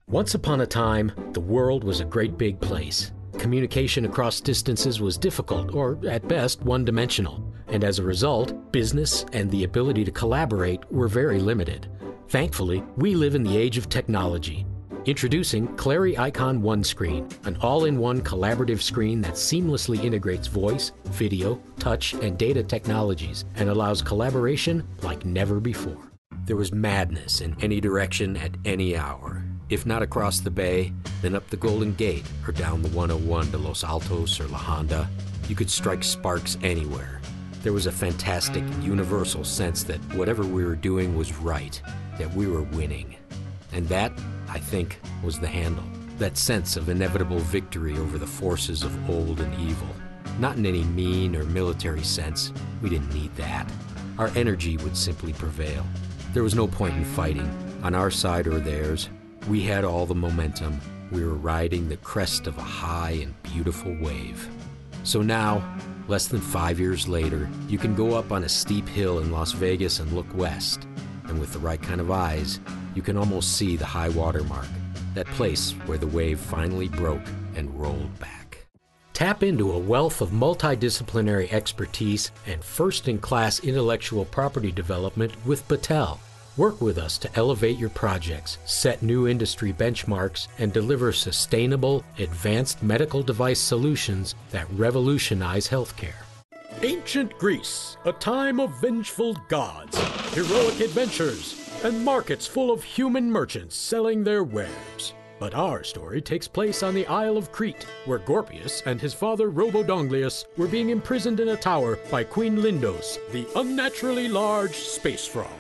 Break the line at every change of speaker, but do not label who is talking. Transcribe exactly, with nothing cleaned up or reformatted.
Once upon a time, the world was a great big place. Communication across distances was difficult, or at best, one-dimensional. And as a result, business and the ability to collaborate were very limited. Thankfully, we live in the age of technology. Introducing Clari Icon OneScreen, an all-in-one collaborative screen that seamlessly integrates voice, video, touch, and data technologies and allows collaboration like never before. There was madness in any direction at any hour. If not across the bay, then up the Golden Gate or down the one oh one to Los Altos or La Honda. You could strike sparks anywhere. There was a fantastic, universal sense that whatever we were doing was right, that we were winning. And that, I think, was the handle. That sense of inevitable victory over the forces of old and evil. Not in any mean or military sense. We didn't need that. Our energy would simply prevail. There was no point in fighting, on our side or theirs. We had all the momentum. We were riding the crest of a high and beautiful wave. So now, less than five years later, you can go up on a steep hill in Las Vegas and look west. And with the right kind of eyes, you can almost see the high water mark, that place where the wave finally broke and rolled back. Tap into a wealth of multidisciplinary expertise and first-in-class intellectual property development with Battelle. Work with us to elevate your projects, set new industry benchmarks, and deliver sustainable, advanced medical device solutions that revolutionize healthcare. Ancient Greece, a time of vengeful gods, heroic adventures, and markets full of human merchants selling their wares. But our story takes place on the Isle of Crete, where Gorpius and his father Robodonglius were being imprisoned in a tower by Queen Lindos, the unnaturally large space frog.